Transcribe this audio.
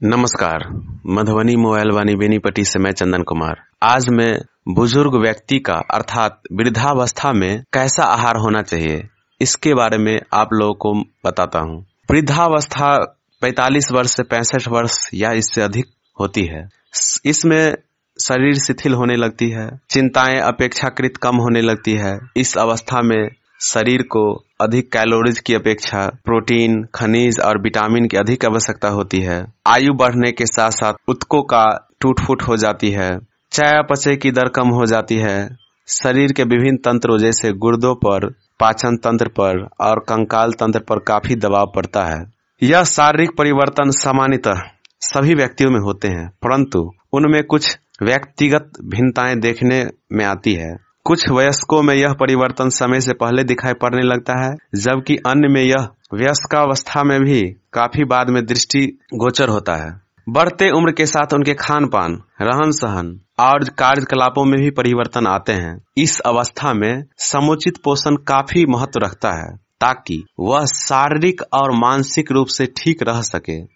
नमस्कार। मधुबनी मोबाइल वाणी बेनीपट्टी से मैं चंदन कुमार। आज मैं बुजुर्ग व्यक्ति का अर्थात वृद्धावस्था में कैसा आहार होना चाहिए इसके बारे में आप लोगों को बताता हूँ। वृद्धावस्था 45 वर्ष से 65 वर्ष या इससे अधिक होती है। इसमें शरीर शिथिल होने लगती है, चिंताएं अपेक्षाकृत कम होने लगती है। इस अवस्था में शरीर को अधिक कैलोरीज की अपेक्षा प्रोटीन, खनिज और विटामिन की अधिक आवश्यकता होती है। आयु बढ़ने के साथ साथ ऊतकों का टूट-फूट हो जाती है, चयापचय की दर कम हो जाती है। शरीर के विभिन्न तंत्रों जैसे गुर्दों पर, पाचन तंत्र पर और कंकाल तंत्र पर काफी दबाव पड़ता है। यह शारीरिक परिवर्तन सामान्यतः सभी व्यक्तियों में होते हैं, परंतु उनमें कुछ व्यक्तिगत भिन्नताएं देखने में आती है। कुछ वयस्कों में यह परिवर्तन समय से पहले दिखाई पड़ने लगता है, जबकि अन्य में यह वयस्कावस्था में भी काफी बाद में दृष्टि गोचर होता है। बढ़ते उम्र के साथ उनके खान पान, रहन सहन और कार्यकलापों में भी परिवर्तन आते हैं। इस अवस्था में समुचित पोषण काफी महत्व रखता है ताकि वह शारीरिक और मानसिक रूप से ठीक रह सके।